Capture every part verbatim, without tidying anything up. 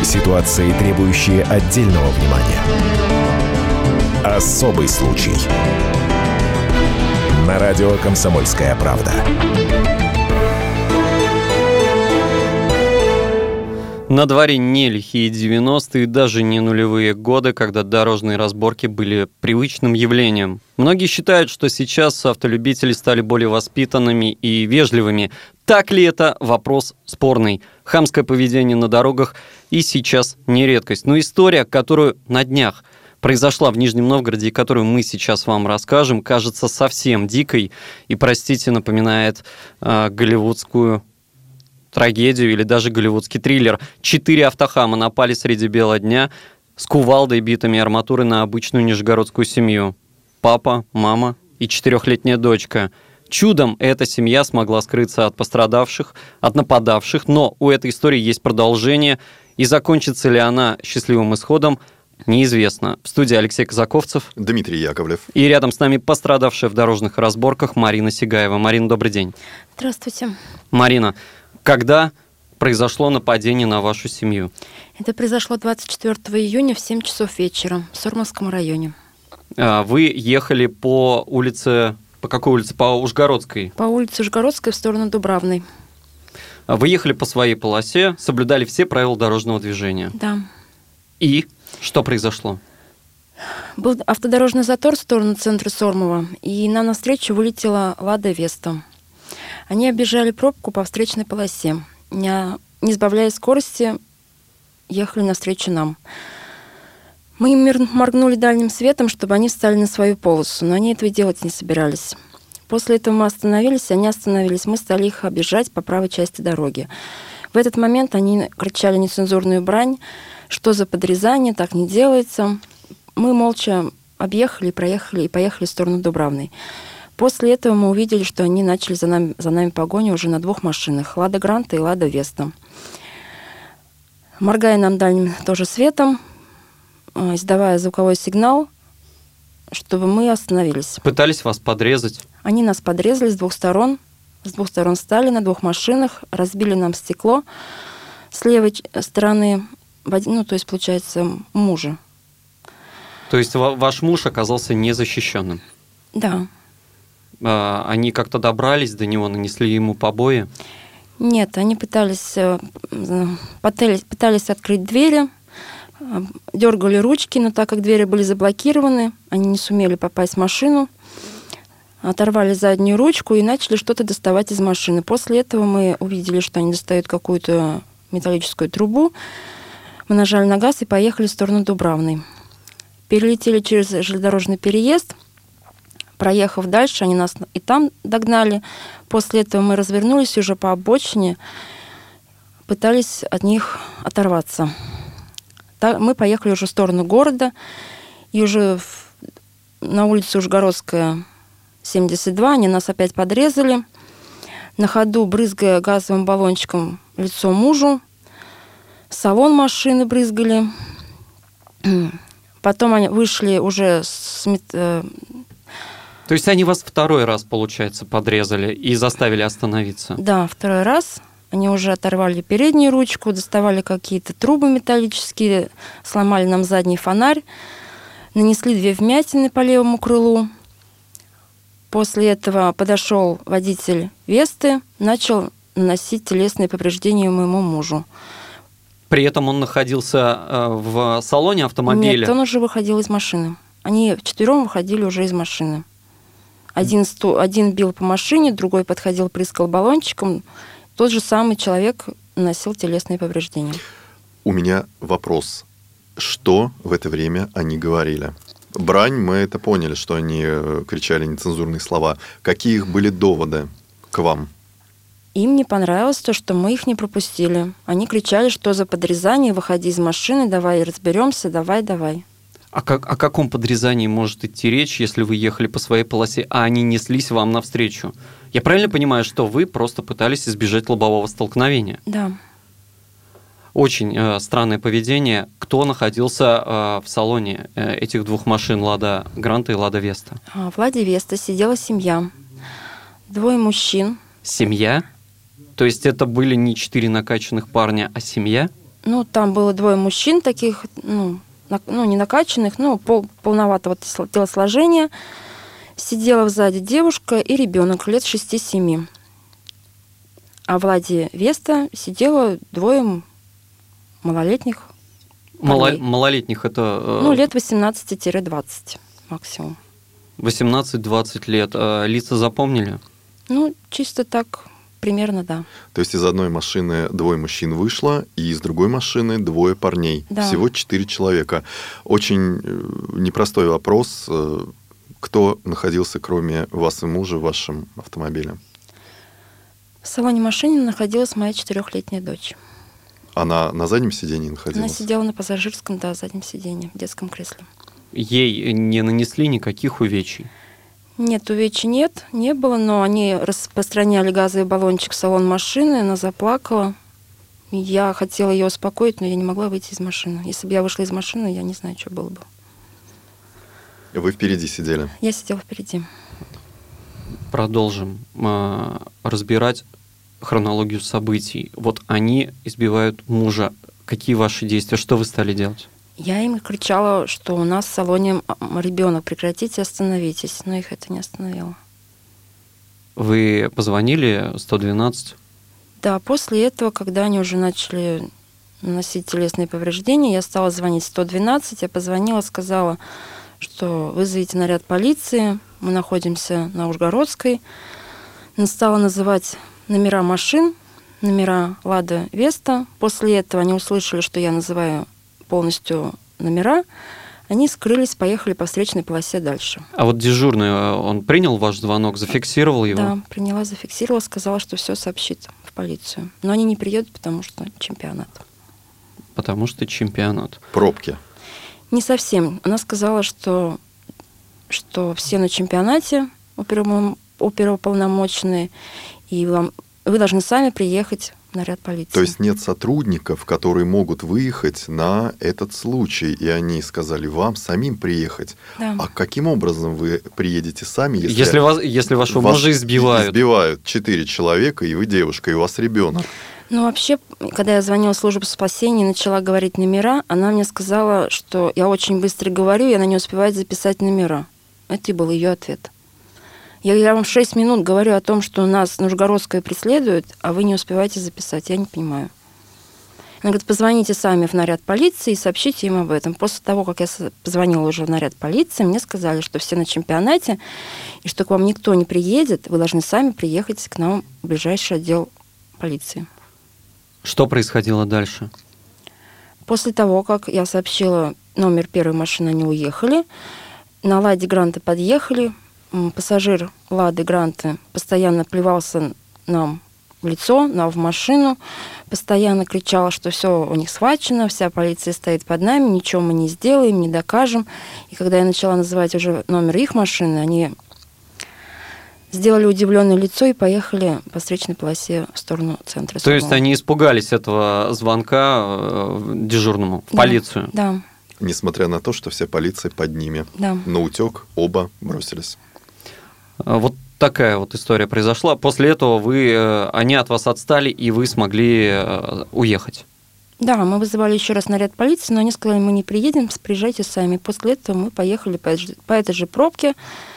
Ситуации, требующие отдельного внимания. Особый случай. На радио «Комсомольская правда». На дворе не лихие девяностые, даже не нулевые годы, когда дорожные разборки были привычным явлением. Многие считают, что сейчас автолюбители стали более воспитанными и вежливыми. Так ли это? Вопрос спорный. Хамское поведение на дорогах и сейчас не редкость. Но история, которую на днях произошла в Нижнем Новгороде и которую мы сейчас вам расскажем, кажется совсем дикой и, простите, напоминает э, голливудскую трагедию или даже голливудский триллер. Четыре автохама напали среди бела дня с кувалдой, битыми арматурой на обычную нижегородскую семью. Папа, мама и четырехлетняя дочка. Чудом эта семья смогла скрыться от пострадавших, от нападавших, но у этой истории есть продолжение, и закончится ли она счастливым исходом, неизвестно. В студии Алексей Казаковцев, Дмитрий Яковлев. И рядом с нами пострадавшая в дорожных разборках Марина Сигаева. Марина, добрый день. Здравствуйте. Марина, когда произошло нападение на вашу семью? Это произошло двадцать четвёртого июня в семь часов вечера в Сормовском районе. Вы ехали по улице, по какой улице? По Ужгородской? По улице Ужгородской в сторону Дубравной. Вы ехали по своей полосе, соблюдали все правила дорожного движения. Да. И что произошло? Был автодорожный затор в сторону центра Сормова, и нам навстречу вылетела «Лада Веста». Они объезжали пробку по встречной полосе. Не, не сбавляя скорости, ехали навстречу нам. Мы им моргнули дальним светом, чтобы они встали на свою полосу, но они этого делать не собирались. После этого мы остановились, они остановились. Мы стали их объезжать по правой части дороги. В этот момент они кричали нецензурную брань: что за подрезание, так не делается. Мы молча объехали, проехали и поехали в сторону Дубравной. После этого мы увидели, что они начали за нами, за нами погоню уже на двух машинах: «Лада Гранта» и «Лада Веста». Моргая нам дальним тоже светом, издавая звуковой сигнал, чтобы мы остановились. Пытались вас подрезать? Они нас подрезали с двух сторон. С двух сторон стали на двух машинах, разбили нам стекло с левой стороны, ну, то есть, получается, мужа. То есть ваш муж оказался незащищенным? Да. Они как-то добрались до него, нанесли ему побои? Нет, они пытались, пытались, пытались открыть двери, дергали ручки, но так как двери были заблокированы, они не сумели попасть в машину, оторвали заднюю ручку и начали что-то доставать из машины. После этого мы увидели, что они достают какую-то металлическую трубу. Мы нажали на газ и поехали в сторону Дубравной. Перелетели через железнодорожный переезд. Проехав дальше, они нас и там догнали. После этого мы развернулись уже по обочине, пытались от них оторваться. Мы поехали уже в сторону города, и уже на улице Ужгородская, семьдесят два, они нас опять подрезали, на ходу брызгая газовым баллончиком лицо мужу, салон машины брызгали. Потом они вышли уже с... То есть они вас второй раз, получается, подрезали и заставили остановиться? Да, второй раз. Они уже оторвали переднюю ручку, доставали какие-то трубы металлические, сломали нам задний фонарь, нанесли две вмятины по левому крылу. После этого подошел водитель Весты, начал наносить телесные повреждения моему мужу. При этом он находился в салоне автомобиля? Нет, он уже выходил из машины. Они вчетвером выходили уже из машины. Один, сту, один бил по машине, другой подходил, прыскал баллончиком. Тот же самый человек наносил телесные повреждения. У меня вопрос. Что в это время они говорили? Брань, мы это поняли, что они кричали нецензурные слова. Какие их были доводы к вам? Им не понравилось то, что мы их не пропустили. Они кричали, что за подрезание, выходи из машины, давай разберемся, давай, давай. А как, о каком подрезании может идти речь, если вы ехали по своей полосе, а они неслись вам навстречу? Я правильно понимаю, что вы просто пытались избежать лобового столкновения? Да. Очень э, странное поведение. Кто находился э, в салоне э, этих двух машин, «Лада Гранта» и «Лада Веста»? В «Ладе Веста» сидела семья. Двое мужчин. Семья? То есть это были не четыре накачанных парня, а семья? Ну, там было двое мужчин таких, ну, на, ну не накачанных, но пол, полноватого телосложения. Сидела сзади девушка и ребенок лет шести-семи. А в «Ладе Веста» сидело двое малолетних Мало, парней. малолетних это... э, Ну, лет восемнадцать-двадцать максимум. восемнадцать-двадцать лет. А лица запомнили? Ну, чисто так, примерно, да. То есть из одной машины двое мужчин вышло, и из другой машины двое парней. Да. Всего четыре человека. Очень э, непростой вопрос. Э, Кто находился, кроме вас и мужа, в вашем автомобиле? В салоне машины находилась моя четырехлетняя дочь. Она на заднем сидении находилась? Она сидела на пассажирском, да, заднем сиденье, в детском кресле. Ей не нанесли никаких увечий? Нет, увечий нет, не было, но они распространяли газовый баллончик в салон машины, она заплакала. Я хотела ее успокоить, но я не могла выйти из машины. Если бы я вышла из машины, я не знаю, что было бы. Вы впереди сидели? Я сидела впереди. Продолжим э, разбирать хронологию событий. Вот они избивают мужа. Какие ваши действия? Что вы стали делать? Я им кричала, что у нас в салоне ребенок, прекратите, остановитесь. Но их это не остановило. Вы позвонили сто двенадцать? Да, после этого, когда они уже начали наносить телесные повреждения, я стала звонить сто двенадцать. Я позвонила, сказала, что вызовите наряд полиции. Мы находимся на Ужгородской. Стала называть номера машин, номера «Лада Веста». После этого они услышали, что я называю полностью номера. Они скрылись, поехали по встречной полосе дальше. А вот дежурный, он принял ваш звонок, зафиксировал его? Да, приняла, зафиксировала, сказала, что все сообщит в полицию. Но они не приедут, потому что чемпионат. Потому что чемпионат. Пробки. Не совсем. Она сказала, что, что все на чемпионате оперуполномоченные, и вам, вы должны сами приехать в наряд полиции. То есть нет сотрудников, которые могут выехать на этот случай, и они сказали вам самим приехать. Да. А каким образом вы приедете сами, если, Если, вас, если вашего вас мужа избивают? Избивают четыре человека, и вы девушка, и у вас ребенок. Ну, вообще, когда я звонила в службу спасения и начала говорить номера, она мне сказала, что я очень быстро говорю, и она не успевает записать номера. Это и был ее ответ. Я, я вам шесть минут говорю о том, что нас Нижегородская преследует, а вы не успеваете записать. Я не понимаю. Она говорит, позвоните сами в наряд полиции и сообщите им об этом. После того, как я позвонила уже в наряд полиции, мне сказали, что все на чемпионате, и что к вам никто не приедет, вы должны сами приехать к нам в ближайший отдел полиции. Что происходило дальше? После того, как я сообщила номер первой машины, они уехали. На «Ладе Гранта» подъехали. Пассажир «Лады Гранта» постоянно плевался нам в лицо, нам в машину. Постоянно кричал, что все у них схвачено, вся полиция стоит под нами, ничего мы не сделаем, не докажем. И когда я начала называть уже номер их машины, они сделали удивленное лицо и поехали по встречной полосе в сторону центра. То есть они испугались этого звонка дежурному в Да, полицию? Да. Несмотря на то, что вся полиция под ними. Да. На утек оба бросились. Вот такая вот история произошла. После этого вы, они от вас отстали, и вы смогли уехать? Да, мы вызывали еще раз наряд полиции, но они сказали, мы не приедем, приезжайте сами. После этого мы поехали по, по этой же пробке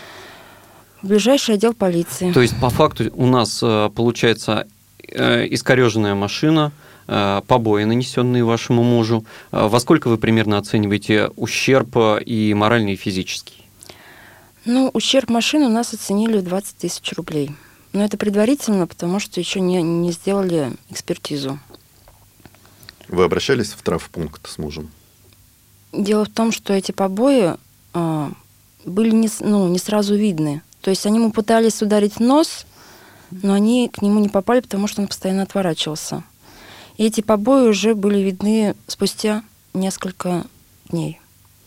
в ближайший отдел полиции. То есть, по факту, у нас получается искореженная машина, побои, нанесенные вашему мужу. Во сколько вы примерно оцениваете ущерб и моральный, и физический? Ну, ущерб машины у нас оценили в двадцать тысяч рублей. Но это предварительно, потому что еще не, не сделали экспертизу. Вы обращались в травмпункт с мужем? Дело в том, что эти побои а, были не, ну, не сразу видны. То есть они ему пытались ударить в нос, но они к нему не попали, потому что он постоянно отворачивался. И эти побои уже были видны спустя несколько дней.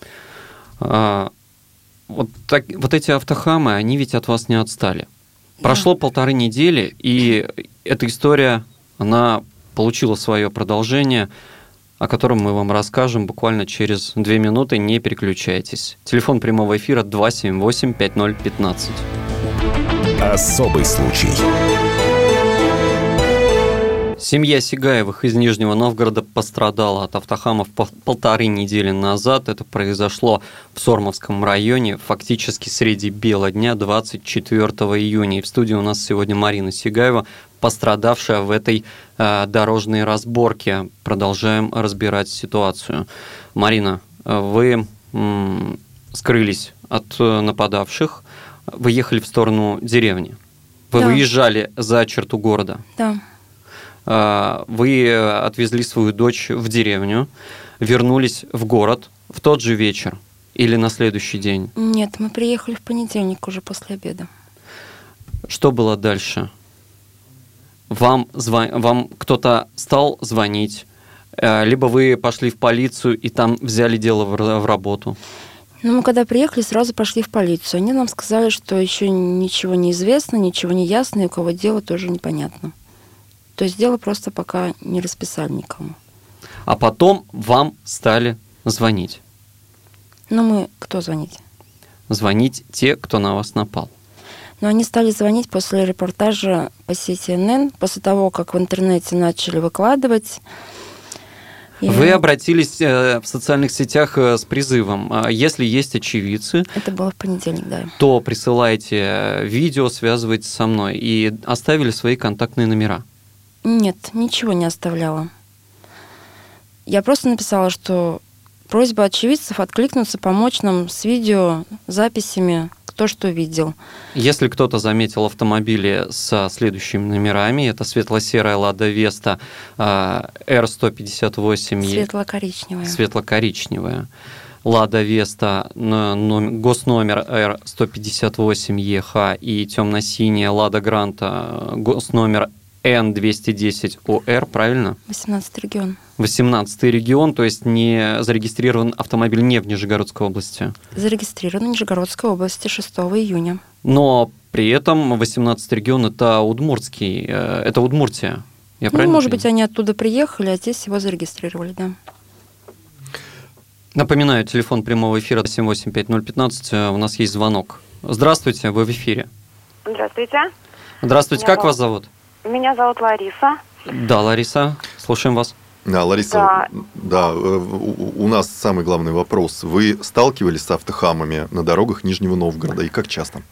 А, вот, так, вот эти автохамы, они ведь от вас не отстали. Да. Прошло полторы недели, и эта история, она получила свое продолжение, о котором мы вам расскажем буквально через две минуты. Не переключайтесь. Телефон прямого эфира два семь восемь пять ноль один пять. Особый случай. Семья Сигаевых из Нижнего Новгорода пострадала от автохамов пол- полторы недели назад. Это произошло в Сормовском районе, фактически среди бела дня, двадцать четвёртого июня. И в студии у нас сегодня Марина Сигаева, пострадавшая в этой э, дорожной разборке. Продолжаем разбирать ситуацию. Марина, вы м, скрылись от э, нападавших, вы ехали в сторону деревни. Вы Да. выезжали за черту города. Да. Вы отвезли свою дочь в деревню, вернулись в город в тот же вечер или на следующий день? Нет, мы приехали в понедельник уже после обеда. Что было дальше? Вам, зв... Вам кто-то стал звонить, либо вы пошли в полицию и там взяли дело в работу? Ну, мы когда приехали, сразу пошли в полицию. Они нам сказали, что еще ничего не известно, ничего не ясно, и у кого дело тоже непонятно. То есть дело просто пока не расписали никому. А потом вам стали звонить? Ну, мы... Кто звонить? Звонить те, кто на вас напал. Но они стали звонить после репортажа по сети эн эн, после того, как в интернете начали выкладывать. И... Вы обратились в социальных сетях с призывом, если есть очевидцы, это было в понедельник, да, то присылайте видео, связывайтесь со мной, и оставили свои контактные номера. Нет, ничего не оставляла. Я просто написала, что просьба очевидцев откликнуться, помочь нам с видео, записями, кто что видел. Если кто-то заметил автомобили со следующими номерами, это светло-серая Лада Веста эр сто пятьдесят восемь. Светло-коричневая. Светло-коричневая. Лада Веста, госномер эр сто пятьдесят восемь е ха и темно-синяя Лада Гранта, госномер эн двести десять о эр, правильно? восемнадцатый регион. восемнадцатый регион, то есть не зарегистрирован автомобиль не в Нижегородской области. Зарегистрирован в Нижегородской области шестого июня. Но при этом восемнадцатый регион – это Удмуртский, это Удмуртия. Я ну, правильно может понимаю? быть, они оттуда приехали, а здесь его зарегистрировали, да. Напоминаю, телефон прямого эфира семь восемь пять ноль пятнадцать. У нас есть звонок. Здравствуйте, вы в эфире. Здравствуйте. Здравствуйте, Меня как зовут... вас зовут? Меня зовут Лариса. Да, Лариса, слушаем вас. Да, Лариса, Да. да, у, у нас самый главный вопрос. Вы сталкивались с автохамами на дорогах Нижнего Новгорода и как часто?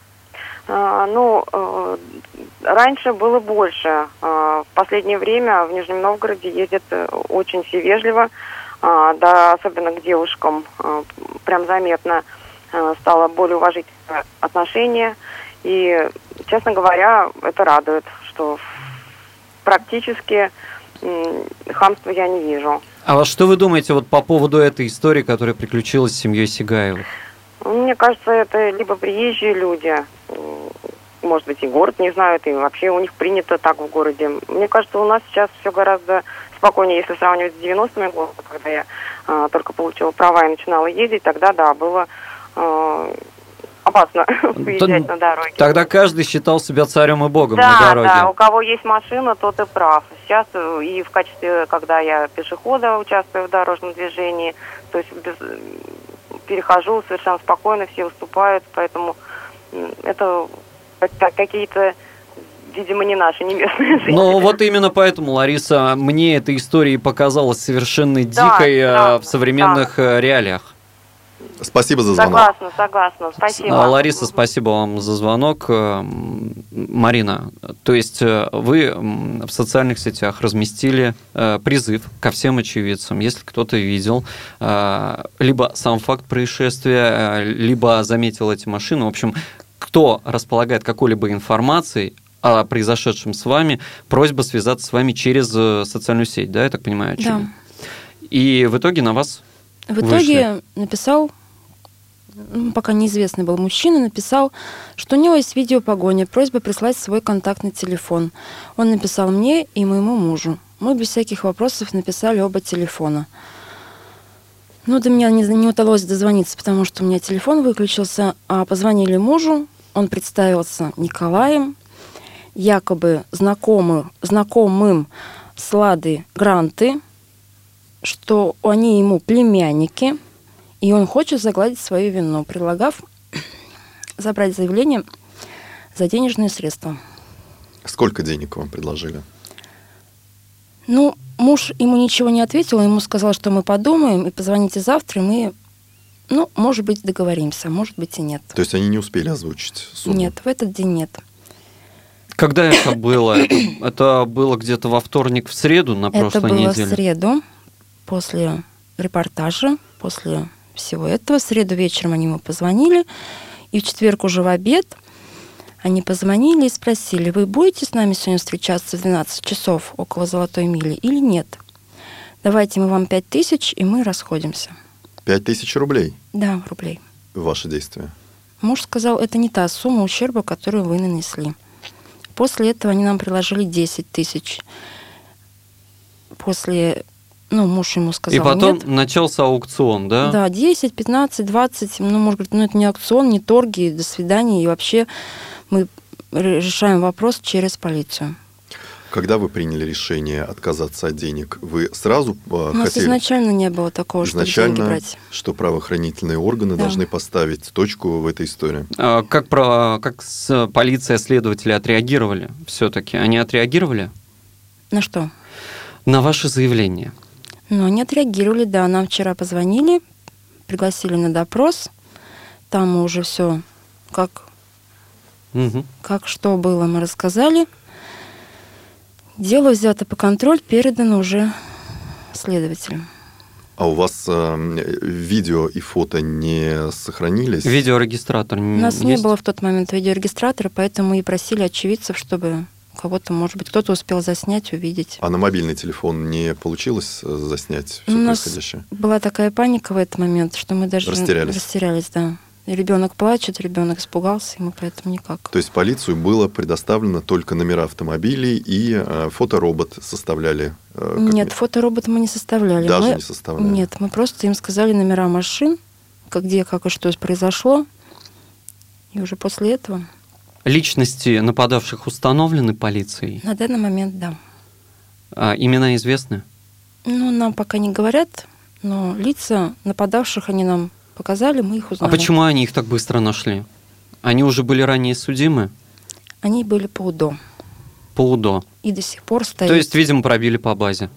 А, ну, э, раньше было больше. А, в последнее время в Нижнем Новгороде ездят очень все вежливо, а, да, особенно к девушкам. А, прям заметно а, стало более уважительное отношение. И, честно говоря, это радует, что практически м, хамства я не вижу. А вот что вы думаете вот по поводу этой истории, которая приключилась с семьей Сигаевых? Мне кажется, это либо приезжие люди, может быть, и город не знают, и вообще у них принято так в городе. Мне кажется, у нас сейчас все гораздо спокойнее, если сравнивать с девяностыми годами, когда я а, только получила права и начинала ездить, тогда, да, было а, опасно выезжать на дороге. Тогда каждый считал себя царем и богом да, на дороге. Да, у кого есть машина, тот и прав. Сейчас и в качестве, когда я пешехода участвую в дорожном движении, то есть без, перехожу совершенно спокойно, все уступают, поэтому это какие-то, видимо, не наши, не местные жители. Ну, вот именно поэтому, Лариса, мне эта история показалась совершенно Да, дикой да, в современных да. реалиях. Спасибо за звонок. Согласна, согласна. Спасибо. Лариса, спасибо вам за звонок. Марина, то есть вы в социальных сетях разместили призыв ко всем очевидцам, если кто-то видел либо сам факт происшествия, либо заметил эти машины, в общем, кто располагает какой-либо информацией о произошедшем с вами, просьба связаться с вами через социальную сеть, да, я так понимаю? Очевидно? Да. И в итоге на вас В вышли. итоге написал, пока неизвестный был мужчина, написал, что у него есть видеопогоня, просьба прислать свой контактный телефон. Он написал мне и моему мужу. Мы без всяких вопросов написали оба телефона. Ну, до меня не, не удалось дозвониться, потому что у меня телефон выключился, а позвонили мужу, он представился Николаем, якобы знакомым, знакомым с Ладой Гранты, что они ему племянники, и он хочет загладить свою вину, предлагав забрать заявление за денежные средства. Сколько денег вам предложили? Ну, муж ему ничего не ответил, ему сказал, что мы подумаем, и позвоните завтра, и мы, ну, может быть, договоримся, может быть, и нет. То есть они не успели озвучить сумму? Нет, в этот день нет. Когда это было? Это, это было где-то во вторник, в среду на прошлой Это было неделе? в среду, после репортажа, после всего этого. В среду вечером они ему позвонили, и в четверг уже в обед они позвонили и спросили: вы будете с нами сегодня встречаться в двенадцать часов около Золотой мили или нет? Давайте мы вам пять тысяч, и мы расходимся. Пять тысяч рублей? Да, рублей. Ваши действия? Муж сказал, это не та сумма ущерба, которую вы нанесли. После этого они нам приложили десять тысяч. После, ну, муж ему сказал, И потом нет. начался аукцион, да? Да, десять, пятнадцать, двадцать, ну, может быть, ну, это не аукцион, не торги, до свидания, и вообще мы решаем вопрос через полицию. Когда вы приняли решение отказаться от денег, вы сразу э, У нас хотели... изначально не было такого, чтобы Изначально, деньги брать. что правоохранительные органы Да. должны поставить точку в этой истории. А Как, про, как с полиция, следователи отреагировали все-таки? Они отреагировали На что? на ваше заявление? Ну, они отреагировали, да. Нам вчера позвонили, пригласили на допрос. Там мы уже все, как, Угу. как что было, мы рассказали. Дело взято по контроль, передано уже следователям. А у вас э, видео и фото не сохранились? Видеорегистратор У нас есть? не было в тот момент видеорегистратора, поэтому и просили очевидцев, чтобы кого-то, может быть, кто-то успел заснять, увидеть. А на мобильный телефон не получилось э, заснять все У нас происходящее? была такая паника в этот момент, что мы даже Растерялись. растерялись, да. И ребенок плачет, ребенок испугался, и мы поэтому никак. То есть полицию было предоставлено только номера автомобилей и э, фоторобот составляли? Э, как Нет, ми- фоторобот мы не составляли. Даже мы... не составляли? Нет, мы просто им сказали номера машин, как где, как и что произошло. И уже после этого, Личности нападавших установлены полицией? на данный момент, да. А имена известны? Ну, нам пока не говорят, но лица нападавших они нам показали, мы их А узнали. почему они их так быстро нашли? Они уже были ранее судимы Они были по УДО по УДО. и до сих пор стоят. То есть, видимо, пробили по базе.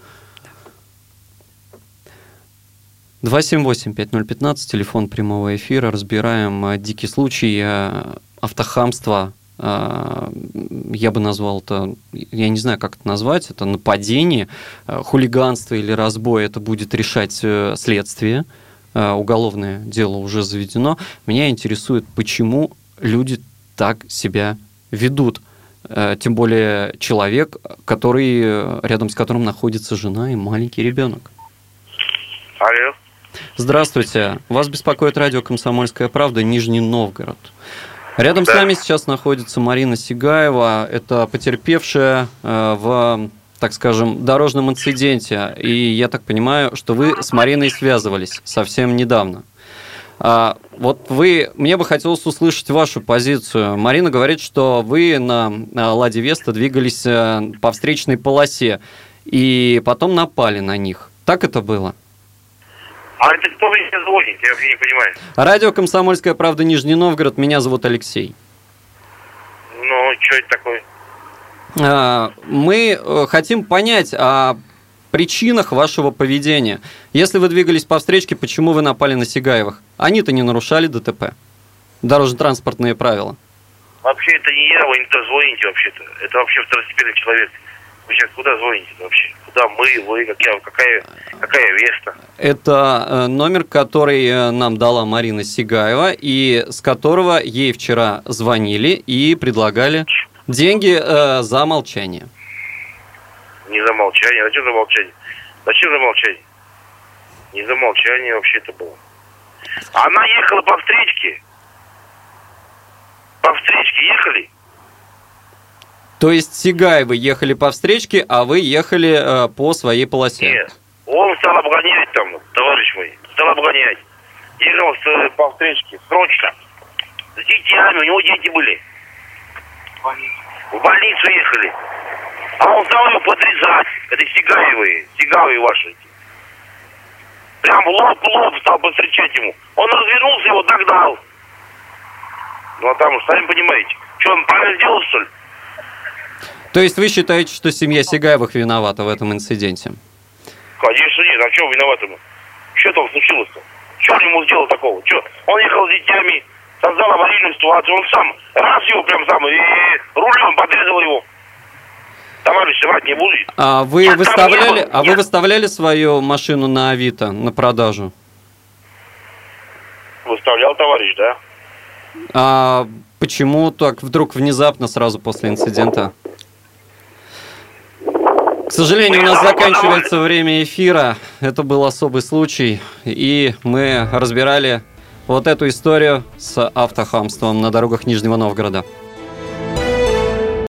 два семь восемь пять ноль один пять, телефон прямого эфира. Разбираем э, дикий случай э, автохамства. Э, я бы назвал это, я не знаю, как это назвать, это нападение, э, хулиганство или разбой. Это будет решать э, следствие. Э, уголовное дело уже заведено. Меня интересует, почему люди так себя ведут. Э, Тем более человек, который, э, рядом с которым находится жена и маленький ребенок. Алло. Здравствуйте. Вас беспокоит радио «Комсомольская правда», Нижний Новгород. Рядом Да. с нами сейчас находится Марина Сигаева. Это потерпевшая э, в, так скажем, дорожном инциденте. И я так понимаю, что вы с Мариной связывались совсем недавно. А, вот вы, мне бы хотелось услышать вашу позицию. Марина говорит, что вы на, на «Ладе Веста» двигались э, по встречной полосе и потом напали на них. Так это было? А это кто мне звонит? Я вообще не понимаю. Радио «Комсомольская правда», Нижний Новгород. Меня зовут Алексей. Ну, что это такое? А, Мы э, хотим понять о причинах вашего поведения. Если вы двигались по встречке, почему вы напали на Сигаевых? Они-то не нарушали ДТП. Дорожно-транспортные правила. Вообще это не я, вы не туда звоните вообще-то. Это вообще второстепенный человек. Вы сейчас куда звоните вообще? Куда мы, вы, какая, какая, какая Веста? Это э, номер, который э, нам дала Марина Сигаева, и с которого ей вчера звонили и предлагали деньги э, за молчание. Не за молчание. Зачем за молчание? Зачем за молчание? Не за молчание вообще-то было. Она ехала по встречке. По встречке ехали. То есть Сигаевы ехали по встречке, а вы ехали э, по своей полосе? Нет. Он стал обгонять там, товарищ мой. Стал обгонять. Ехал с, по встречке. Срочно. С детьми. У него дети были. В больницу ехали. А он стал его подрезать. Это Сигаевые. Сигаевые ваши. Прям лоб в лоб стал повстречать ему. Он развернулся, его догнал. Ну а там, сами понимаете. Что, он правильно сделал, что ли? То есть вы считаете, что семья Сигаевых виновата в этом инциденте? Конечно нет, а что виноватым? Что там случилось-то? Что он ему сделал такого? Что? Он ехал с детьми, создал аварийную ситуацию, он сам, раз его прям сам, и рулем подрезал его. Товарищ, врать не буду. А вы Я выставляли, был, а я... вы выставляли свою машину на Авито на продажу? Выставлял, товарищ, да. А почему так вдруг внезапно сразу после инцидента? К сожалению, у нас заканчивается время эфира. Это был особый случай, и мы разбирали вот эту историю с автохамством на дорогах Нижнего Новгорода.